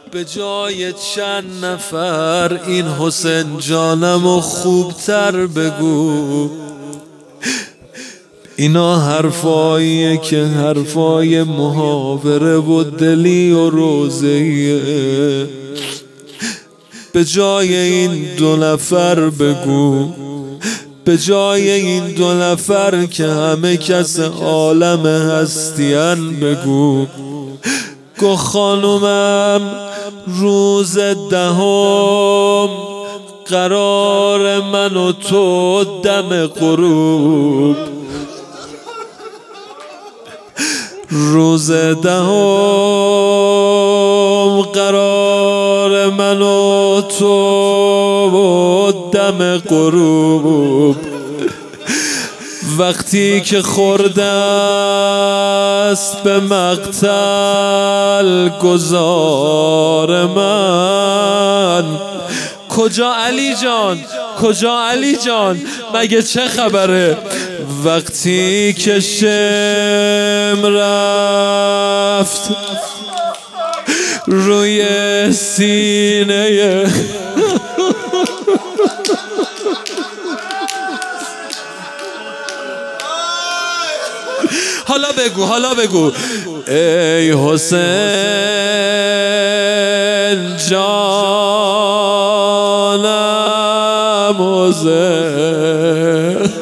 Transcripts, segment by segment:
به جای چند نفر این حسین جانمو خوبتر بگو. اینا حرفاییه که حرفای محاوره و دلی و روزهیه. به جای این 2 نفر بگو، به جای این 2 نفر که همه کس عالم هستین بگو. گو خانومم روز 10 قرار من و تو دم غروب، روز 10 قرار من و تو دم غروب. وقتی که خورده است به مقتل گذار من. کجا علی جان، کجا علی جان، مگه چه خبره؟ وقتی که شم رفت روی سینه حالا بگو، حالا بگو. ای حسین جانم حسین.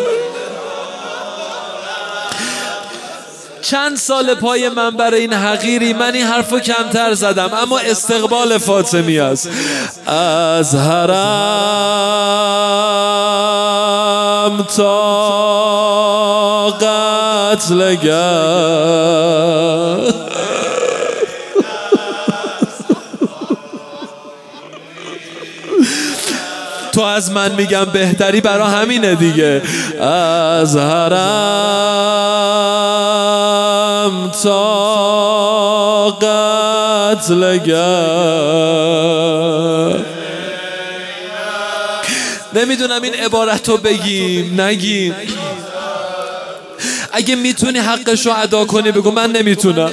چند سال پای منبر این حقیری من این حرفو کمتر زدم، اما استقبال فاطمی است. از حرم تا قتلگاه تو از من میگم بهتری برا همینه دیگه. از حرم تا قتلگاه. نمیدونم این عبارتو بگیم نگیم. اگه میتونی حقشو ادا کنی بگو، من نمیتونم.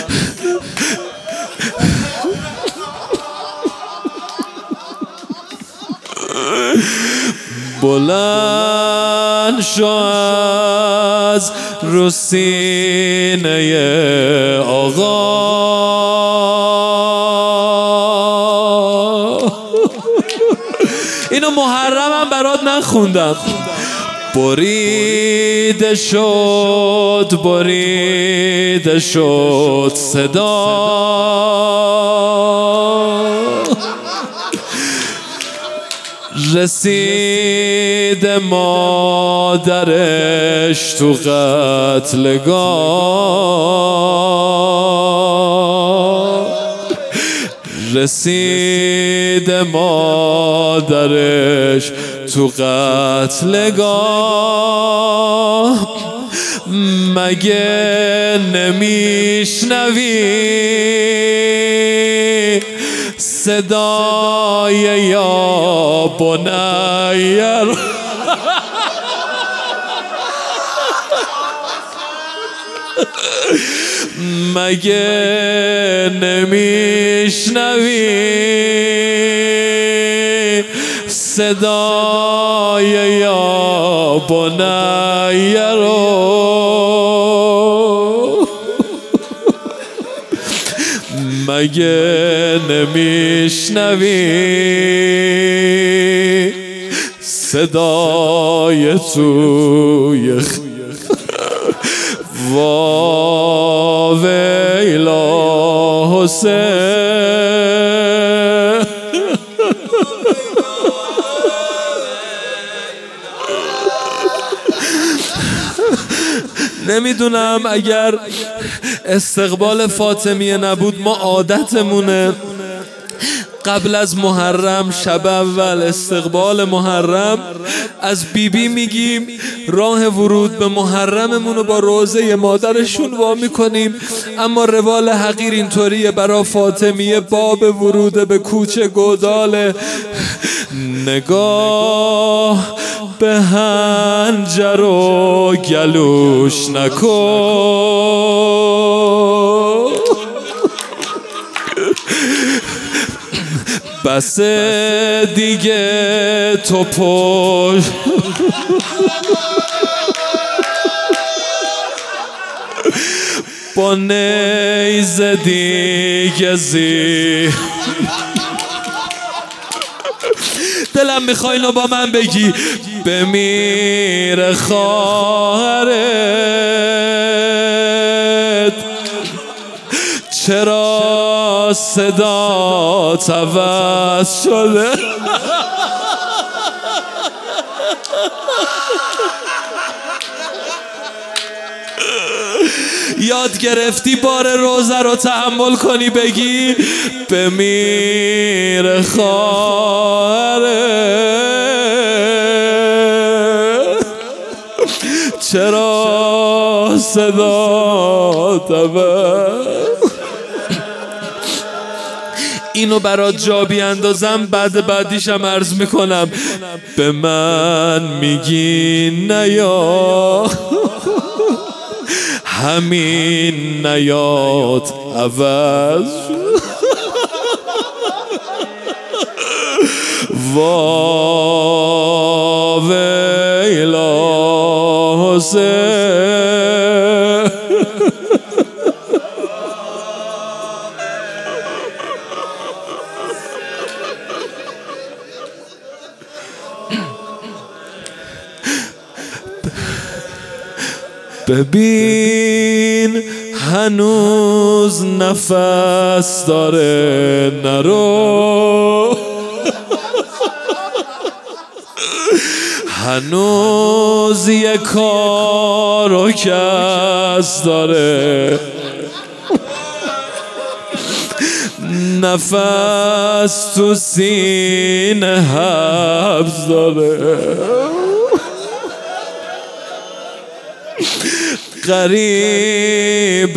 بلند شو از رو سینه آقا، اینو محرمم برات نخوندم. بریده شد، بریده شد صدا، رسید مادرش تو قتلگاه، رسید مادرش تو قتلگاه. مگه نمیشنوی صدای یا بنیر؟ مگه نمیشنوی صدای یا بنیر رو؟ مگه نمیشنوی صدای توی وا ویلا حسین؟ نمیدونم اگر استقبال فاطمیه نبود، ما عادتمونه قبل از محرم شب اول استقبال محرم از بیبی میگیم راه ورود به محرممون رو با روزه مادرشون وا میکنیم. اما روال حقیر اینطوریه برا فاطمیه باب ورود به کوچه گودال. نگاه به هنجر و گلوش نکن، بس دیگه تو پشت با نیزه دیگه دلم میخوای اینو با من بگی بمیره خواهرت چرا صدات عوض شده یاد گرفتی بار روزه رو تحمل کنی بگی بمیره خواهرت چرا صدات عوض اینو برات جا بیاندازم بعدیشم عرض میکنم به من میگی نیا همین نیاد عوض وا ویلا حسین ببین هنوز نفس داره نرو هنوز یه کار و کس داره نفس تو سینه حبس داره غریب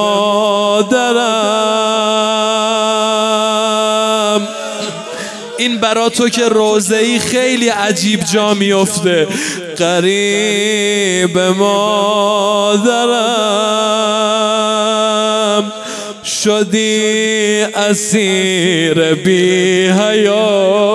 مادرم این برا تو که روزه‌ای خیلی عجیب جا میفته غریب مادرم شدی اسیر بی حیا